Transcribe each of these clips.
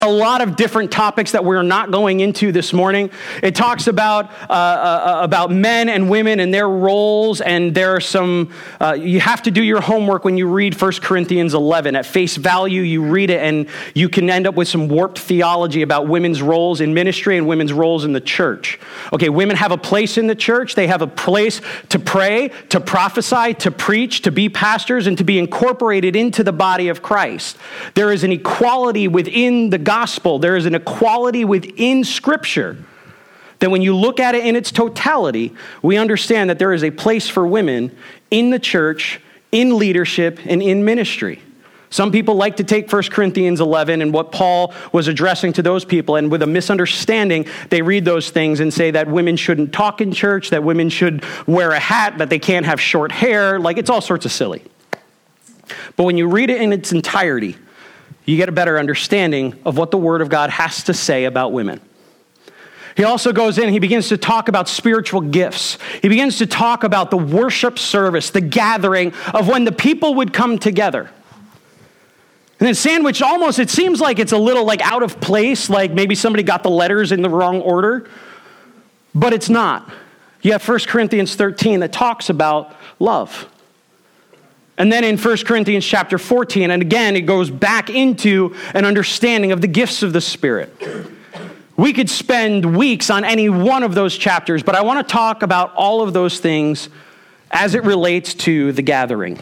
a lot of different topics that we're not going into this morning. It talks about men and women and their roles, and there are some, you have to do your homework when you read 1 Corinthians 11. At face value, you read it, and you can end up with some warped theology about women's roles in ministry and women's roles in the church. Okay, women have a place in the church. They have a place to pray, to prophesy, to preach, to be pastors, and to be incorporated into the body of Christ. There is an equality within the gospel. There is an equality within Scripture that when you look at it in its totality, we understand that there is a place for women in the church, in leadership, and in ministry. Some people like to take 1 Corinthians 11 and what Paul was addressing to those people, and with a misunderstanding, they read those things and say that women shouldn't talk in church, that women should wear a hat, that they can't have short hair. Like, it's all sorts of silly. But when you read it in its entirety, you get a better understanding of what the Word of God has to say about women. He also goes in, he begins to talk about spiritual gifts. He begins to talk about the worship service, the gathering of when the people would come together. And then sandwiched almost, it seems like it's a little like out of place, like maybe somebody got the letters in the wrong order, but it's not. You have 1 Corinthians 13 that talks about love. And then in 1 Corinthians chapter 14, and again, it goes back into an understanding of the gifts of the Spirit. We could spend weeks on any one of those chapters, but I want to talk about all of those things as it relates to the gathering.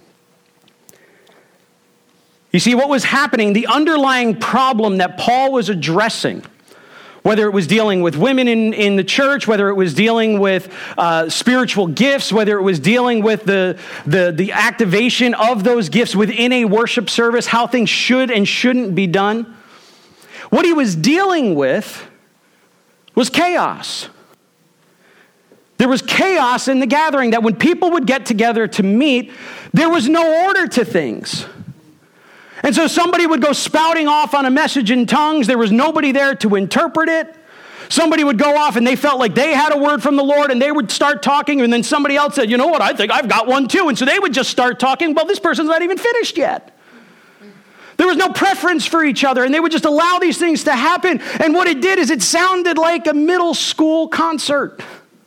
You see, what was happening, the underlying problem that Paul was addressing, whether it was dealing with women in the church, whether it was dealing with spiritual gifts, whether it was dealing with the activation of those gifts within a worship service, how things should and shouldn't be done. What he was dealing with was chaos. There was chaos in the gathering, that when people would get together to meet, there was no order to things. And so somebody would go spouting off on a message in tongues. There was nobody there to interpret it. Somebody would go off and they felt like they had a word from the Lord, and they would start talking, and then somebody else said, you know what, I think I've got one too. And so they would just start talking. Well, this person's not even finished yet. There was no preference for each other, and they would just allow these things to happen. And what it did is it sounded like a middle school concert,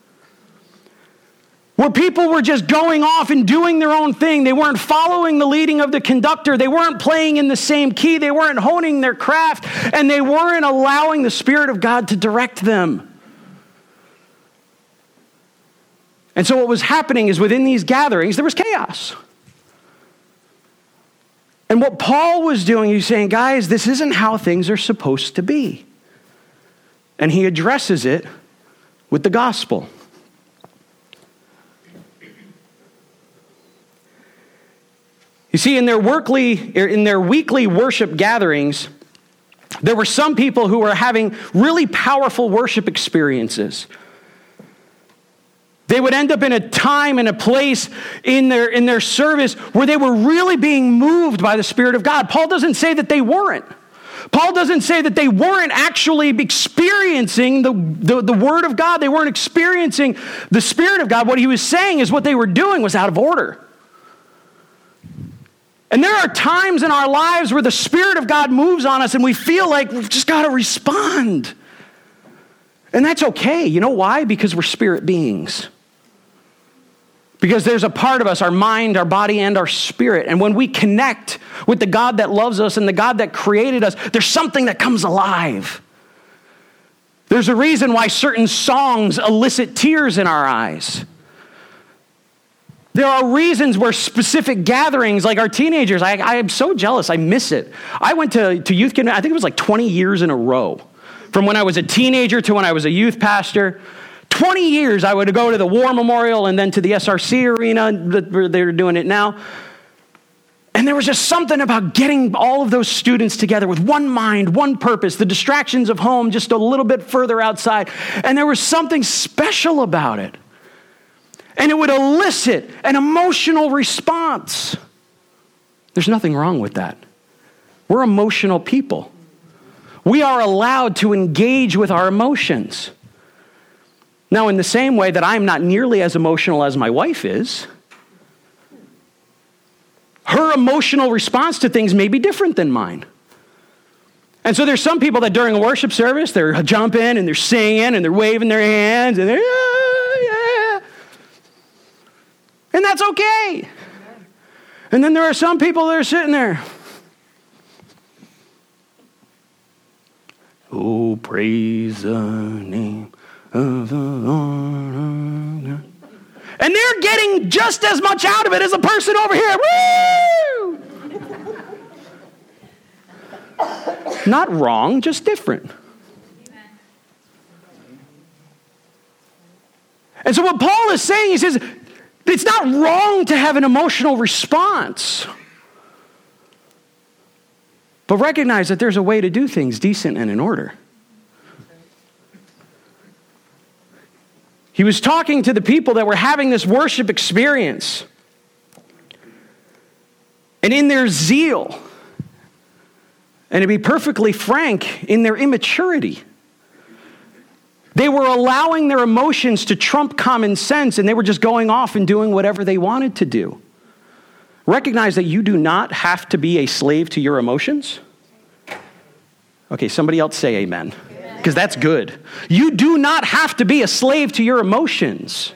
where people were just going off and doing their own thing. They weren't following the leading of the conductor. They weren't playing in the same key. They weren't honing their craft. And they weren't allowing the Spirit of God to direct them. And so what was happening is within these gatherings, there was chaos. And what Paul was doing, he's saying, guys, this isn't how things are supposed to be. And he addresses it with the gospel. You see, in their weekly worship gatherings, there were some people who were having really powerful worship experiences. They would end up in a time and a place in their service where they were really being moved by the Spirit of God. Paul doesn't say that they weren't. Paul doesn't say that they weren't actually experiencing the Word of God. They weren't experiencing the Spirit of God. What he was saying is what they were doing was out of order. And there are times in our lives where the Spirit of God moves on us and we feel like we've just got to respond. And that's okay. You know why? Because we're spirit beings. Because there's a part of us, our mind, our body, and our spirit. And when we connect with the God that loves us and the God that created us, there's something that comes alive. There's a reason why certain songs elicit tears in our eyes. There are reasons where specific gatherings, like our teenagers, I am so jealous. I miss it. I went to youth convention, I think it was like 20 years in a row. From when I was a teenager to when I was a youth pastor. 20 years I would go to the War Memorial and then to the SRC arena. They're doing it now. And there was just something about getting all of those students together with one mind, one purpose, the distractions of home just a little bit further outside. And there was something special about it. And it would elicit an emotional response. There's nothing wrong with that. We're emotional people. We are allowed to engage with our emotions. Now, in the same way that I'm not nearly as emotional as my wife is, her emotional response to things may be different than mine. And so there's some people that during a worship service, they're jumping and they're singing and they're waving their hands and they're, yeah. And that's okay. And then there are some people that are sitting there. Oh, praise the name of the Lord. And they're getting just as much out of it as a person over here. Woo! Not wrong, just different. And so what Paul is saying, he says, it's not wrong to have an emotional response. But recognize that there's a way to do things decent and in order. He was talking to the people that were having this worship experience. And in their zeal, and to be perfectly frank, in their immaturity, they were allowing their emotions to trump common sense, and they were just going off and doing whatever they wanted to do. Recognize that you do not have to be a slave to your emotions. Okay, somebody else say amen, because that's good. You do not have to be a slave to your emotions.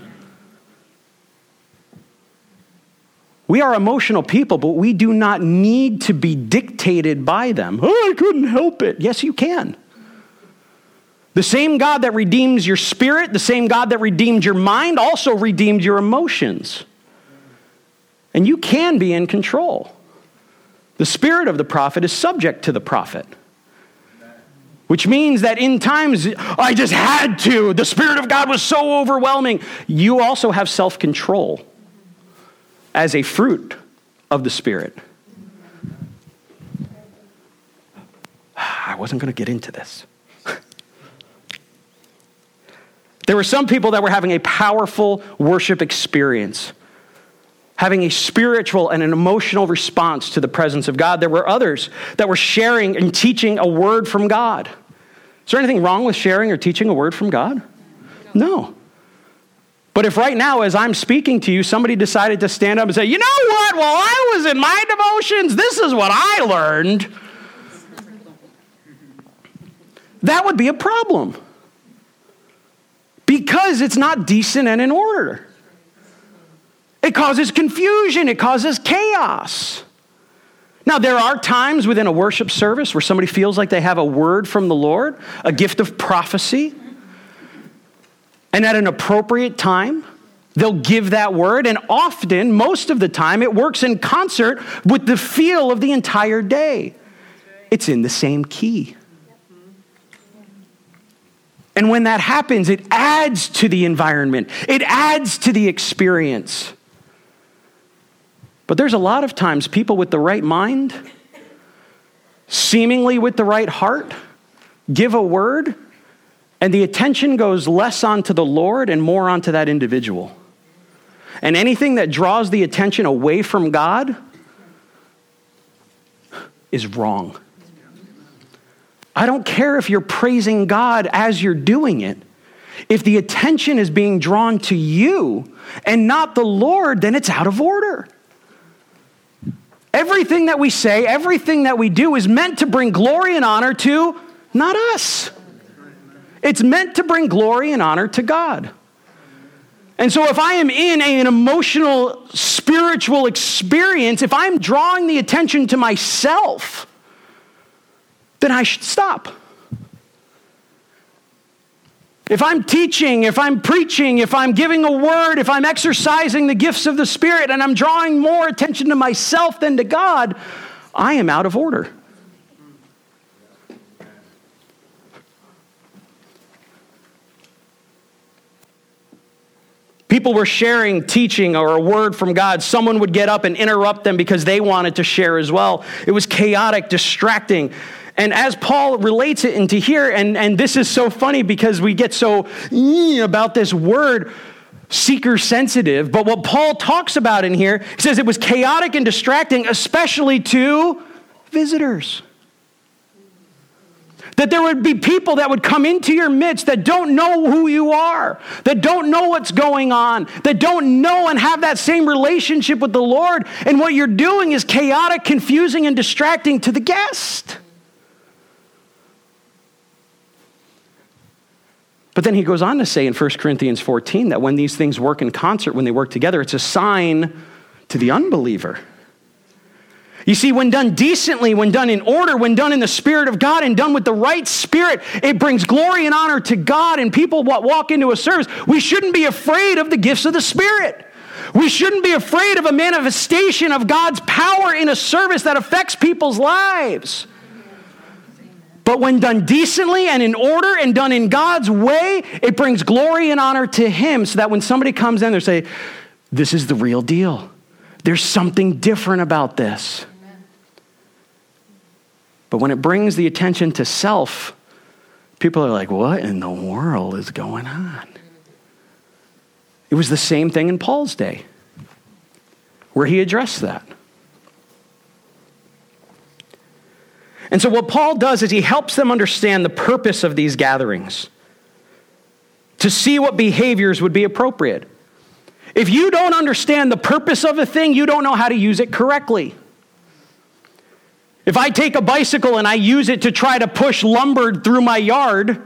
We are emotional people, but we do not need to be dictated by them. Oh, I couldn't help it. Yes, you can. The same God that redeems your spirit, the same God that redeemed your mind, also redeemed your emotions. And you can be in control. The spirit of the prophet is subject to the prophet. Which means that in times, I just had to. The Spirit of God was so overwhelming. You also have self-control as a fruit of the Spirit. I wasn't going to get into this. There were some people that were having a powerful worship experience, having a spiritual and an emotional response to the presence of God. There were others that were sharing and teaching a word from God. Is there anything wrong with sharing or teaching a word from God? No. But if right now, as I'm speaking to you, somebody decided to stand up and say, you know what, while I was in my devotions, this is what I learned, that would be a problem. Because it's not decent and in order. It causes confusion. It causes chaos. Now, there are times within a worship service where somebody feels like they have a word from the Lord, a gift of prophecy. And at an appropriate time, they'll give that word. And often, most of the time, it works in concert with the feel of the entire day. It's in the same key. And when that happens, it adds to the environment. It adds to the experience. But there's a lot of times people with the right mind, seemingly with the right heart, give a word, and the attention goes less onto the Lord and more onto that individual. And anything that draws the attention away from God is wrong. I don't care if you're praising God as you're doing it. If the attention is being drawn to you and not the Lord, then it's out of order. Everything that we say, everything that we do is meant to bring glory and honor to not us. It's meant to bring glory and honor to God. And so if I am in an emotional, spiritual experience, if I'm drawing the attention to myself, then I should stop. If I'm teaching, if I'm preaching, if I'm giving a word, if I'm exercising the gifts of the Spirit and I'm drawing more attention to myself than to God, I am out of order. People were sharing, teaching, or a word from God. Someone would get up and interrupt them because they wanted to share as well. It was chaotic, distracting. And as Paul relates it into here, and this is so funny because we get so about this word, seeker sensitive. But what Paul talks about in here, he says it was chaotic and distracting, especially to visitors. That there would be people that would come into your midst that don't know who you are, that don't know what's going on, that don't know and have that same relationship with the Lord. And what you're doing is chaotic, confusing, and distracting to the guest. But then he goes on to say in 1 Corinthians 14 that when these things work in concert, when they work together, it's a sign to the unbeliever. You see, when done decently, when done in order, when done in the Spirit of God and done with the right spirit, it brings glory and honor to God. And people walk into a service, we shouldn't be afraid of the gifts of the Spirit. We shouldn't be afraid of a manifestation of God's power in a service that affects people's lives. But when done decently and in order and done in God's way, it brings glory and honor to Him, so that when somebody comes in, they say, this is the real deal. There's something different about this. But when it brings the attention to self, people are like, what in the world is going on? It was the same thing in Paul's day, where he addressed that. And so what Paul does is he helps them understand the purpose of these gatherings, to see what behaviors would be appropriate. If you don't understand the purpose of a thing, you don't know how to use it correctly. If I take a bicycle and I use it to try to push lumber through my yard,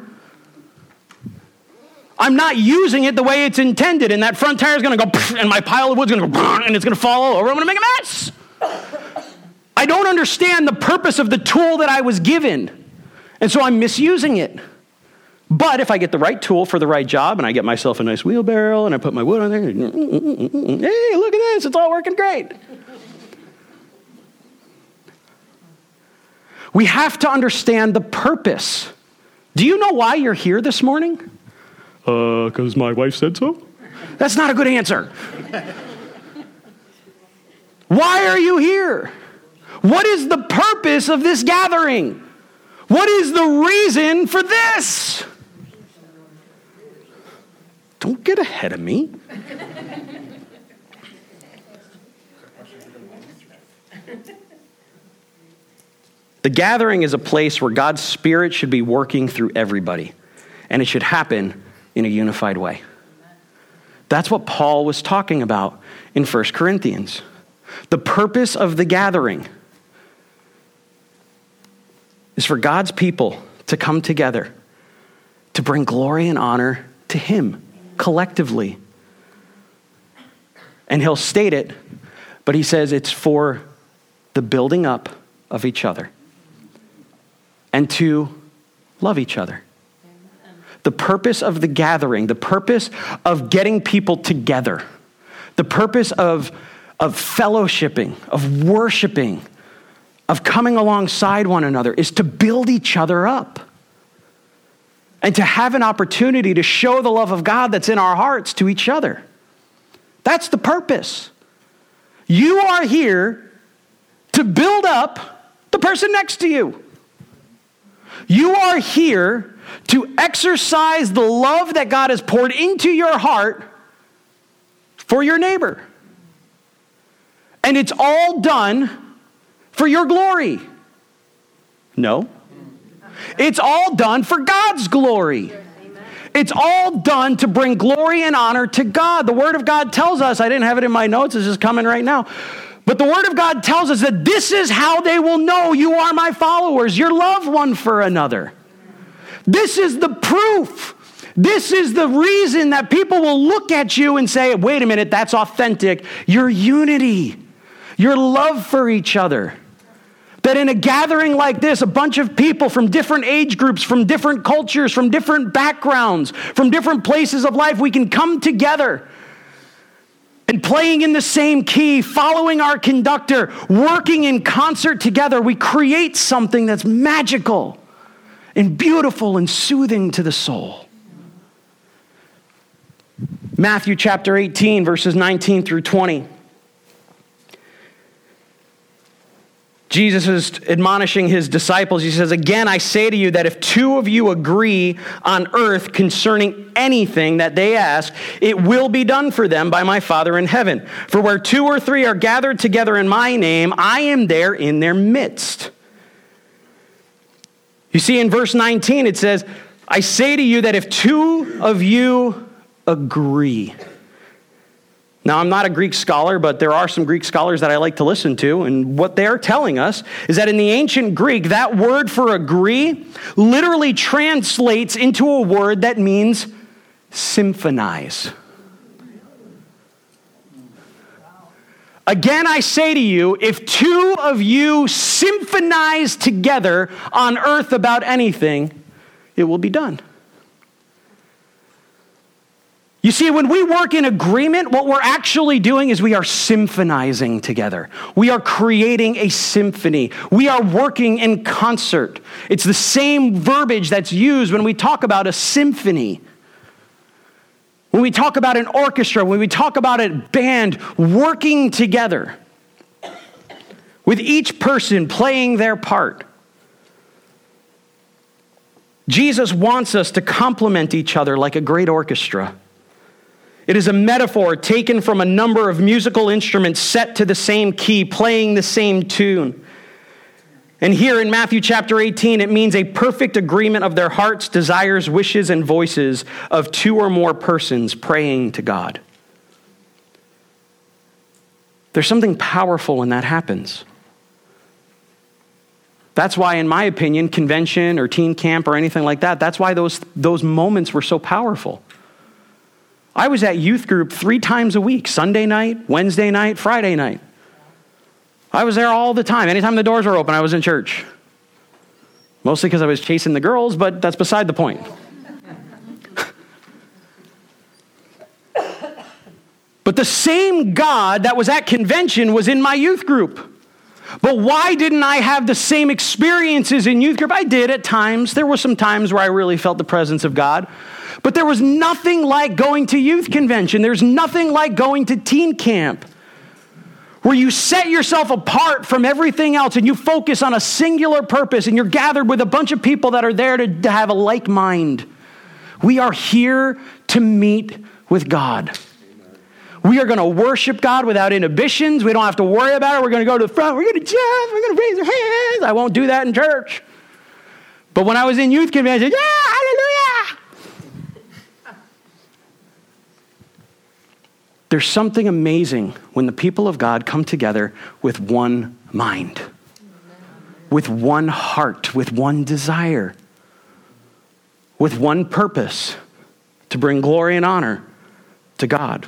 I'm not using it the way it's intended, and that front tire is going to go, and my pile of wood is going to go, and it's going to fall all over. I'm going to make a mess. I don't understand the purpose of the tool that I was given, and so I'm misusing it. But if I get the right tool for the right job, and I get myself a nice wheelbarrow, and I put my wood on there, hey, look at this, it's all working great. We have to understand the purpose. Do you know why you're here this morning? Because my wife said so. That's not a good answer. Why are you here? What is the purpose of this gathering? What is the reason for this? Don't get ahead of me. The gathering is a place where God's Spirit should be working through everybody, and it should happen in a unified way. That's what Paul was talking about in 1 Corinthians. The purpose of the gathering is for God's people to come together to bring glory and honor to Him collectively. And he'll state it, but he says it's for the building up of each other and to love each other. The purpose of the gathering, the purpose of getting people together, the purpose of fellowshipping, of worshiping, of coming alongside one another is to build each other up and to have an opportunity to show the love of God that's in our hearts to each other. That's the purpose. You are here to build up the person next to you. You are here to exercise the love that God has poured into your heart for your neighbor. And it's all done for your glory. No. It's all done for God's glory. It's all done to bring glory and honor to God. The Word of God tells us, I didn't have it in my notes, it's just coming right now. But the Word of God tells us that this is how they will know you are my followers. Your love one for another. This is the proof. This is the reason that people will look at you and say, wait a minute, that's authentic. Your unity, your love for each other. That in a gathering like this, a bunch of people from different age groups, from different cultures, from different backgrounds, from different places of life, we can come together and playing in the same key, following our conductor, working in concert together, we create something that's magical and beautiful and soothing to the soul. Matthew chapter 18, verses 19 through 20. Jesus is admonishing his disciples. He says, again, I say to you that if two of you agree on earth concerning anything that they ask, it will be done for them by my Father in heaven. For where two or three are gathered together in my name, I am there in their midst. You see, in verse 19, it says, I say to you that if two of you agree. Now, I'm not a Greek scholar, but there are some Greek scholars that I like to listen to, and what they're telling us is that in the ancient Greek, that word for agree literally translates into a word that means symphonize. Again, I say to you, if two of you symphonize together on earth about anything, it will be done. You see, when we work in agreement, what we're actually doing is we are symphonizing together. We are creating a symphony. We are working in concert. It's the same verbiage that's used when we talk about a symphony. When we talk about an orchestra, when we talk about a band working together, with each person playing their part. Jesus wants us to complement each other like a great orchestra. It is a metaphor taken from a number of musical instruments set to the same key, playing the same tune. And here in Matthew chapter 18, it means a perfect agreement of their hearts, desires, wishes, and voices of two or more persons praying to God. There's something powerful when that happens. That's why, in my opinion, convention or teen camp or anything like that, that's why those moments were so powerful. I was at youth group 3 times a week, Sunday night, Wednesday night, Friday night. I was there all the time. Anytime the doors were open, I was in church. Mostly because I was chasing the girls, but that's beside the point. But the same God that was at convention was in my youth group. But why didn't I have the same experiences in youth group? I did at times. There were some times where I really felt the presence of God. But there was nothing like going to youth convention. There's nothing like going to teen camp, where you set yourself apart from everything else and you focus on a singular purpose and you're gathered with a bunch of people that are there to have a like mind. We are here to meet with God. We are going to worship God without inhibitions. We don't have to worry about it. We're going to go to the front. We're going to jump. We're going to raise our hands. I won't do that in church. But when I was in youth convention, yeah, hallelujah. There's something amazing when the people of God come together with one mind, with one heart, with one desire, with one purpose to bring glory and honor to God.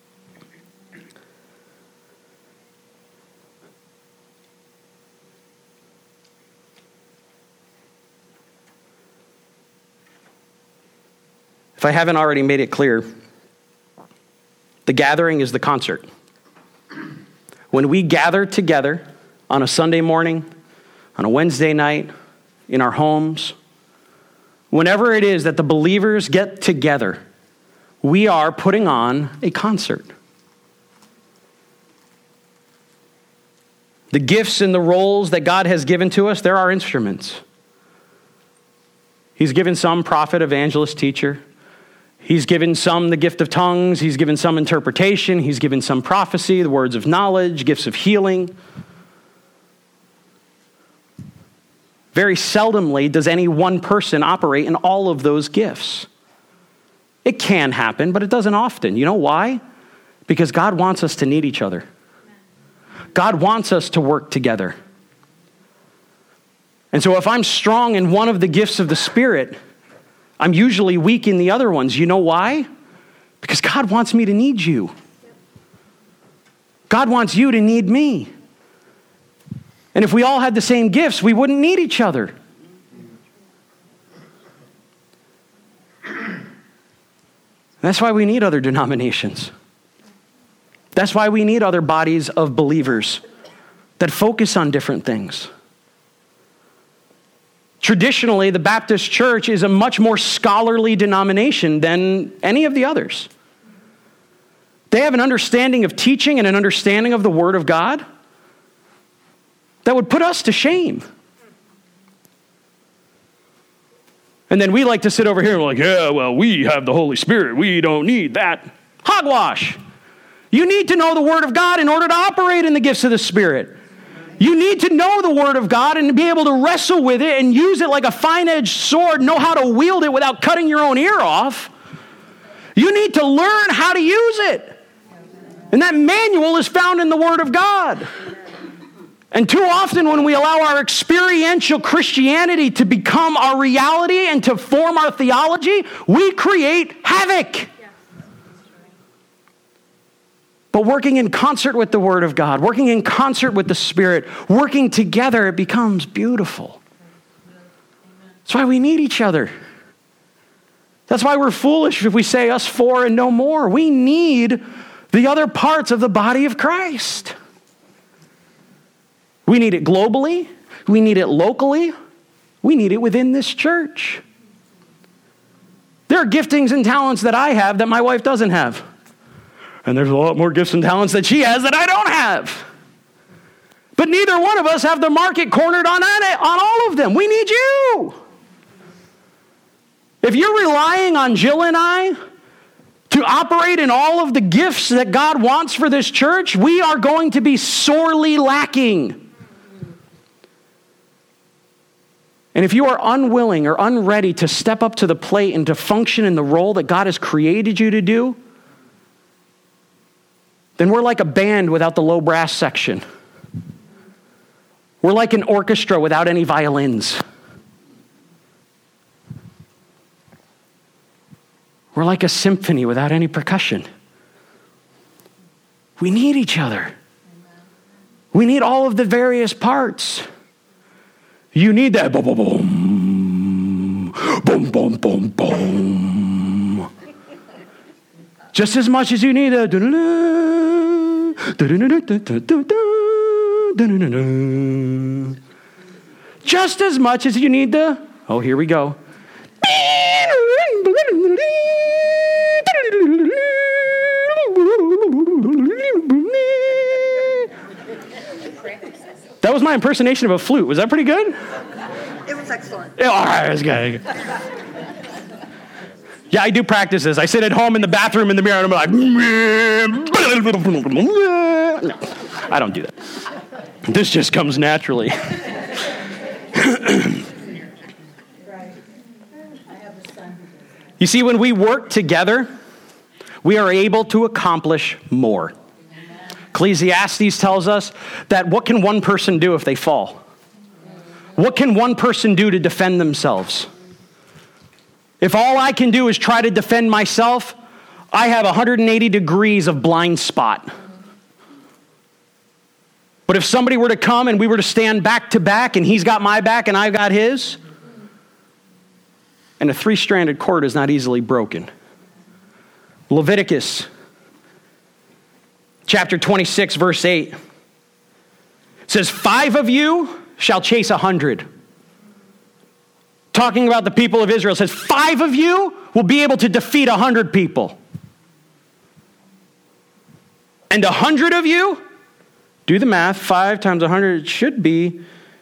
If I haven't already made it clear, the gathering is the concert. When we gather together on a Sunday morning, on a Wednesday night, in our homes, whenever it is that the believers get together, we are putting on a concert. The gifts and the roles that God has given to us, they're our instruments. He's given some prophet, evangelist, teacher. He's given some the gift of tongues. He's given some interpretation. He's given some prophecy, the words of knowledge, gifts of healing. Very seldomly does any one person operate in all of those gifts. It can happen, but it doesn't often. You know why? Because God wants us to need each other. God wants us to work together. And so if I'm strong in one of the gifts of the Spirit, I'm usually weak in the other ones. You know why? Because God wants me to need you. God wants you to need me. And if we all had the same gifts, we wouldn't need each other. That's why we need other denominations. That's why we need other bodies of believers that focus on different things. Traditionally, the Baptist Church is a much more scholarly denomination than any of the others. They have an understanding of teaching and an understanding of the Word of God that would put us to shame. And then we like to sit over here and we're like, yeah, well, we have the Holy Spirit. We don't need that. Hogwash. You need to know the Word of God in order to operate in the gifts of the Spirit. You need to know the Word of God and be able to wrestle with it and use it like a fine-edged sword, know how to wield it without cutting your own ear off. You need to learn how to use it. And that manual is found in the Word of God. And too often when we allow our experiential Christianity to become our reality and to form our theology, we create havoc. But working in concert with the Word of God, working in concert with the Spirit, working together, it becomes beautiful. That's why we need each other. That's why we're foolish if we say us four and no more. We need the other parts of the body of Christ. We need it globally. We need it locally. We need it within this church. There are giftings and talents that I have that my wife doesn't have. And there's a lot more gifts and talents that she has that I don't have. But neither one of us have the market cornered on all of them. We need you. If you're relying on Jill and I to operate in all of the gifts that God wants for this church, we are going to be sorely lacking. And if you are unwilling or unready to step up to the plate and to function in the role that God has created you to do, then we're like a band without the low brass section. We're like an orchestra without any violins. We're like a symphony without any percussion. We need each other. We need all of the various parts. You need that boom, boom, boom, boom, boom, boom, boom. Just as much as you need a just as much as you need the, oh, here we go. That was my impersonation of a flute. Was that pretty good? It was excellent. Yeah, all right, that's good. Yeah, I do practice this. I sit at home in the bathroom in the mirror and I'm like, no, I don't do that. This just comes naturally. You see, when we work together, we are able to accomplish more. Ecclesiastes tells us that what can one person do if they fall? What can one person do to defend themselves? If all I can do is try to defend myself, I have 180 degrees of blind spot. But if somebody were to come and we were to stand back to back and he's got my back and I've got his, and a three-stranded cord is not easily broken. Leviticus chapter 26, verse 8 says, 5 of you shall chase 100. Talking about the people of Israel, says 5 of you will be able to defeat 100 people. And 100 of you, do the math, 5 times 100 should be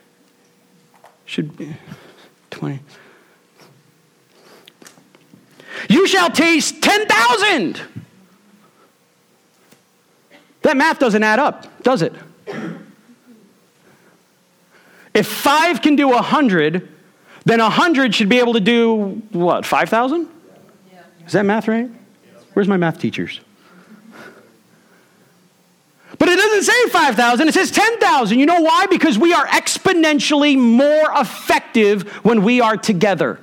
20. You shall taste 10,000. That math doesn't add up, does it? If 5 can do 100, then 100 should be able to do, what, 5,000? Yeah. Is that math right? Where's my math teachers? But it doesn't say 5,000, it says 10,000. You know why? Because we are exponentially more effective when we are together.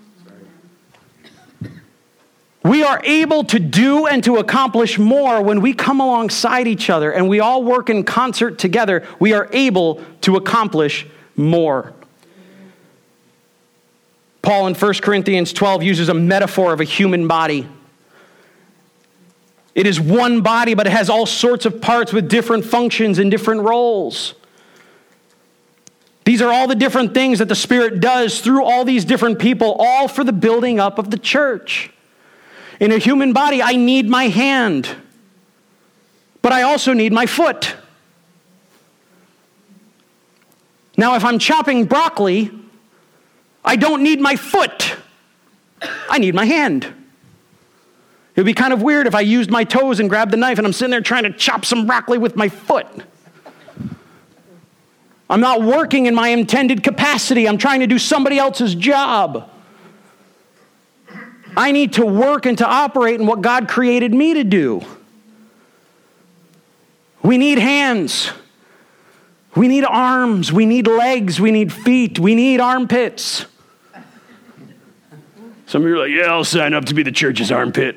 We are able to do and to accomplish more when we come alongside each other and we all work in concert together. We are able to accomplish more. Paul in 1 Corinthians 12 uses a metaphor of a human body. It is one body, but it has all sorts of parts with different functions and different roles. These are all the different things that the Spirit does through all these different people, all for the building up of the church. In a human body, I need my hand, but I also need my foot. Now, if I'm chopping broccoli, I don't need my foot. I need my hand. It would be kind of weird if I used my toes and grabbed the knife and I'm sitting there trying to chop some broccoli with my foot. I'm not working in my intended capacity. I'm trying to do somebody else's job. I need to work and to operate in what God created me to do. We need hands. We need arms. We need legs. We need feet. We need armpits. Some of you are like, yeah, I'll sign up to be the church's armpit.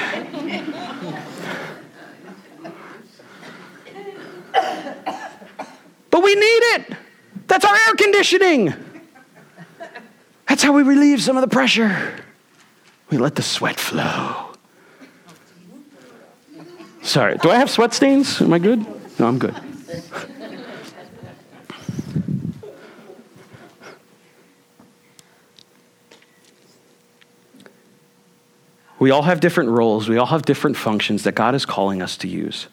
But we need it. That's our air conditioning. That's how we relieve some of the pressure. We let the sweat flow. Sorry, do I have sweat stains? Am I good? No, I'm good. We all have different roles. We all have different functions that God is calling us to use.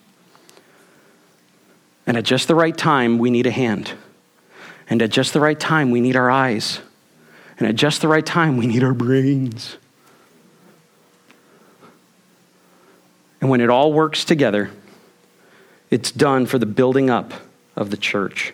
And at just the right time, we need a hand. And at just the right time, we need our eyes. And at just the right time, we need our brains. And when it all works together, it's done for the building up of the church.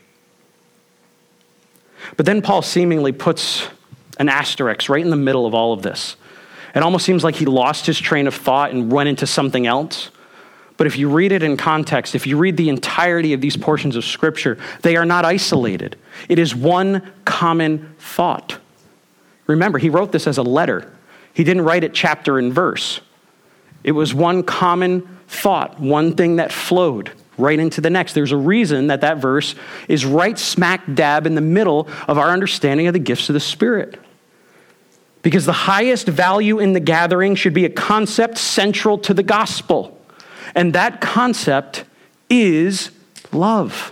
But then Paul seemingly puts an asterisk right in the middle of all of this. It almost seems like he lost his train of thought and went into something else. But if you read it in context, if you read the entirety of these portions of Scripture, they are not isolated. It is one common thought. Remember, he wrote this as a letter. He didn't write it chapter and verse. It was one common thought, one thing that flowed right into the next. There's a reason that that verse is right smack dab in the middle of our understanding of the gifts of the Spirit. Because the highest value in the gathering should be a concept central to the gospel. And that concept is love.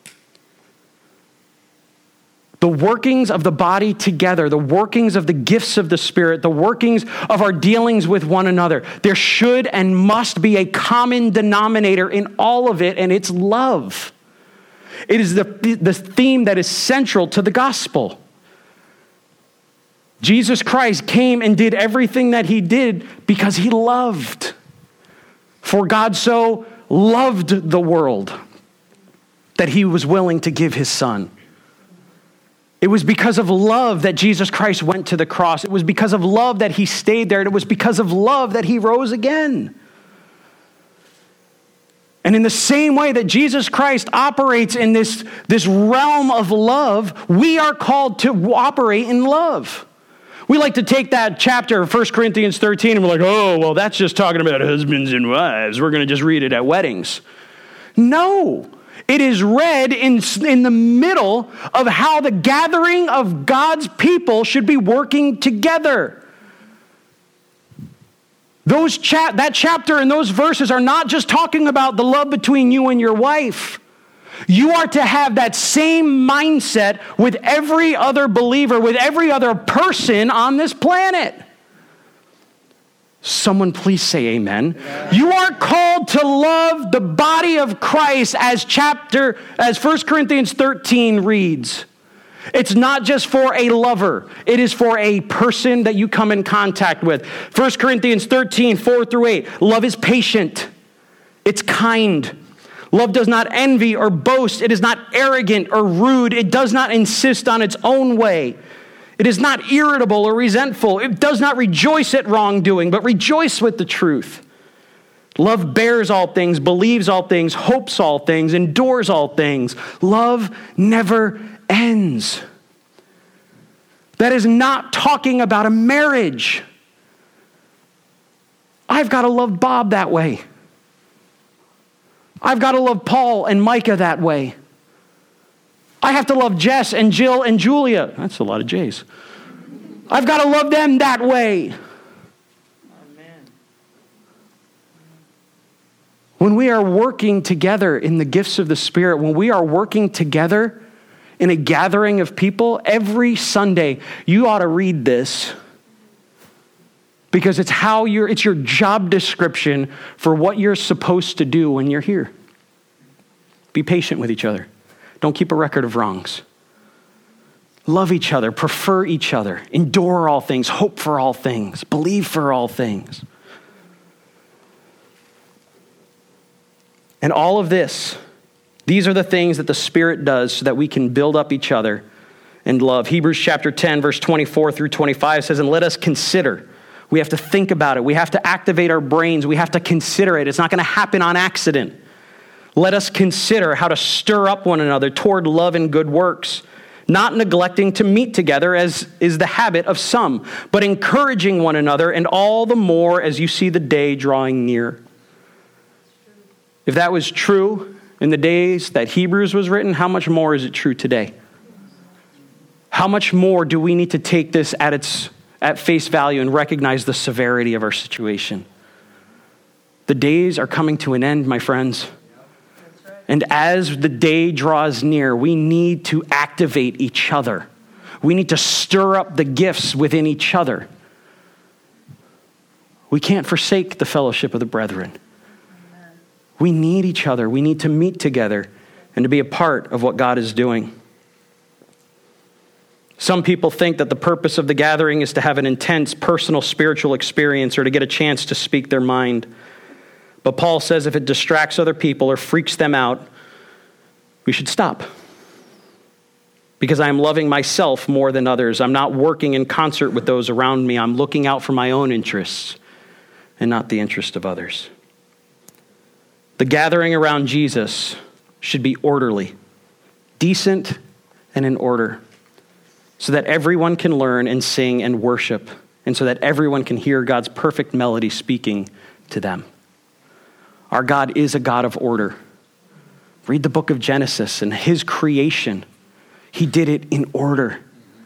The workings of the body together, the workings of the gifts of the Spirit, the workings of our dealings with one another. There should and must be a common denominator in all of it, and it's love. It is the theme that is central to the gospel. Jesus Christ came and did everything that he did because he loved. For God so loved the world that he was willing to give his son. It was because of love that Jesus Christ went to the cross. It was because of love that he stayed there. And it was because of love that he rose again. And in the same way that Jesus Christ operates in this realm of love, we are called to operate in love. We like to take that chapter of 1 Corinthians 13 and we're like, oh, well, that's just talking about husbands and wives. We're going to just read it at weddings. No, it is read in the middle of how the gathering of God's people should be working together. That chapter and those verses are not just talking about the love between you and your wife. You are to have that same mindset with every other believer, with every other person on this planet. Someone please say amen. Yeah. You are called to love the body of Christ as 1 Corinthians 13 reads. It's not just for a lover. It is for a person that you come in contact with. 1 Corinthians 13, 4-8. Love is patient. It's kind. Love does not envy or boast. It is not arrogant or rude. It does not insist on its own way. It is not irritable or resentful. It does not rejoice at wrongdoing, but rejoice with the truth. Love bears all things, believes all things, hopes all things, endures all things. Love never ends. That is not talking about a marriage. I've got to love Bob that way. I've got to love Paul and Micah that way. I have to love Jess and Jill and Julia. That's a lot of J's. I've got to love them that way. Amen. When we are working together in the gifts of the Spirit, when we are working together in a gathering of people, every Sunday, you ought to read this. Because it's your job description for what you're supposed to do when you're here. Be patient with each other. Don't keep a record of wrongs. Love each other, prefer each other, endure all things, hope for all things, believe for all things. And all of this, these are the things that the Spirit does so that we can build up each other in love. Hebrews chapter 10, verse 24-25 says, and let us consider. We have to think about it. We have to activate our brains. We have to consider it. It's not going to happen on accident. Let us consider how to stir up one another toward love and good works, not neglecting to meet together as is the habit of some, but encouraging one another, and all the more as you see the day drawing near. If that was true in the days that Hebrews was written, how much more is it true today? How much more do we need to take this at face value and recognize the severity of our situation? The days are coming to an end, my friends. And as the day draws near, we need to activate each other. We need to stir up the gifts within each other. We can't forsake the fellowship of the brethren. We need each other. We need to meet together and to be a part of what God is doing. Some people think that the purpose of the gathering is to have an intense personal spiritual experience or to get a chance to speak their mind. But Paul says if it distracts other people or freaks them out, we should stop. Because I am loving myself more than others. I'm not working in concert with those around me. I'm looking out for my own interests and not the interest of others. The gathering around Jesus should be orderly, decent, and in order, so that everyone can learn and sing and worship, and so that everyone can hear God's perfect melody speaking to them. Our God is a God of order. Read the book of Genesis and his creation. He did it in order.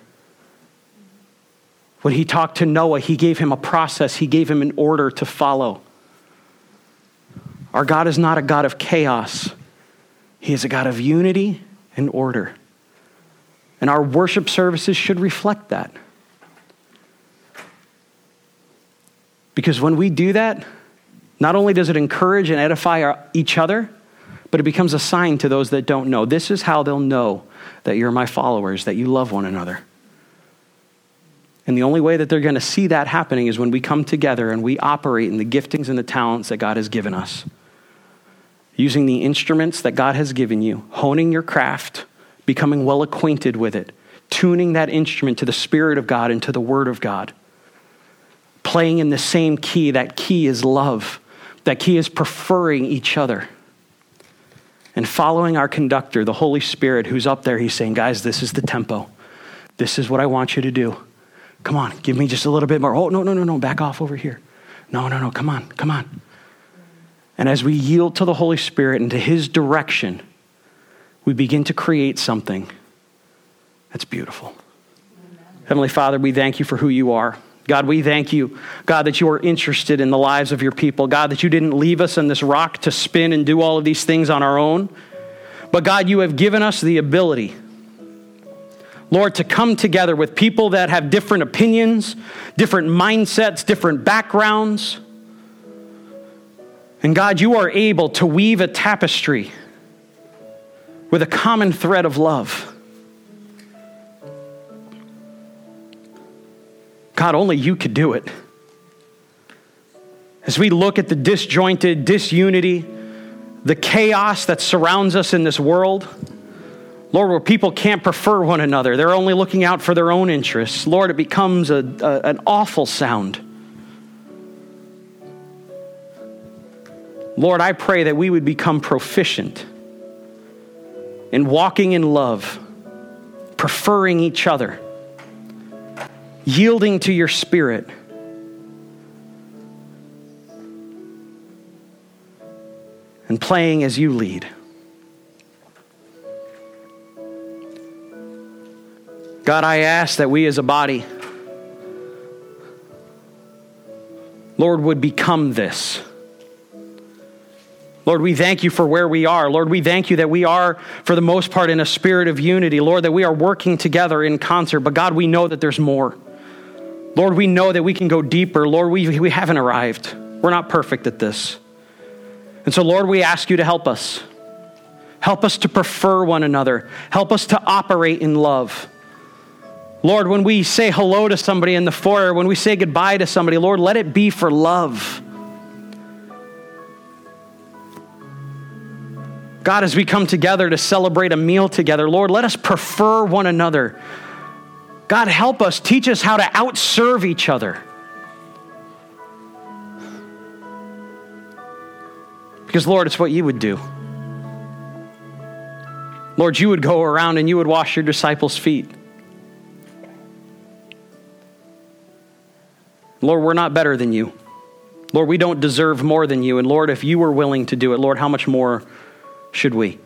When he talked to Noah, he gave him a process. He gave him an order to follow. Our God is not a God of chaos. He is a God of unity and order. And our worship services should reflect that. Because when we do that, not only does it encourage and edify each other, but it becomes a sign to those that don't know. This is how they'll know that you're my followers, that you love one another. And the only way that they're going to see that happening is when we come together and we operate in the giftings and the talents that God has given us. Using the instruments that God has given you, honing your craft, becoming well acquainted with it, tuning that instrument to the Spirit of God and to the Word of God. Playing in the same key. That key is love. That key is preferring each other. And following our conductor, the Holy Spirit, who's up there, he's saying, guys, this is the tempo. This is what I want you to do. Come on, give me just a little bit more. Oh, no, back off over here. No, come on. And as we yield to the Holy Spirit and to his direction, we begin to create something that's beautiful. Amen. Heavenly Father, we thank you for who you are. God, we thank you, God, that you are interested in the lives of your people. God, that you didn't leave us on this rock to spin and do all of these things on our own. But God, you have given us the ability, Lord, to come together with people that have different opinions, different mindsets, different backgrounds. And God, you are able to weave a tapestry with a common thread of love. God, only you could do it. As we look at the disjointed, disunity, the chaos that surrounds us in this world, Lord, where people can't prefer one another, they're only looking out for their own interests. Lord, it becomes an awful sound. Lord, I pray that we would become proficient in walking in love, preferring each other, yielding to your Spirit, and playing as you lead. God, I ask that we as a body, Lord, would become this. Lord, we thank you for where we are. Lord, we thank you that we are, for the most part, in a spirit of unity. Lord, that we are working together in concert. But God, we know that there's more. Lord, we know that we can go deeper. Lord, we haven't arrived. We're not perfect at this. And so, Lord, we ask you to help us. Help us to prefer one another. Help us to operate in love. Lord, when we say hello to somebody in the foyer, when we say goodbye to somebody, Lord, let it be for love. God, as we come together to celebrate a meal together, Lord, let us prefer one another. God, help us. Teach us how to outserve each other. Because, Lord, it's what you would do. Lord, you would go around and you would wash your disciples' feet. Lord, we're not better than you. Lord, we don't deserve more than you. And Lord, if you were willing to do it, Lord, how much more should we?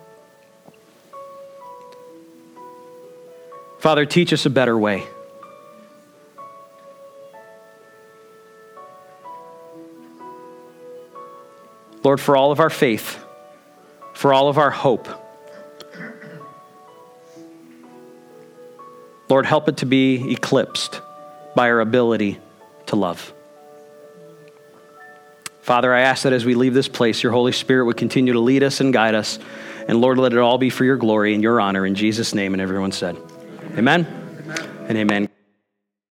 Father, teach us a better way. Lord, for all of our faith, for all of our hope, Lord, help it to be eclipsed by our ability to love. Father, I ask that as we leave this place, your Holy Spirit would continue to lead us and guide us. And Lord, let it all be for your glory and your honor in Jesus' name. And everyone said, amen, and amen.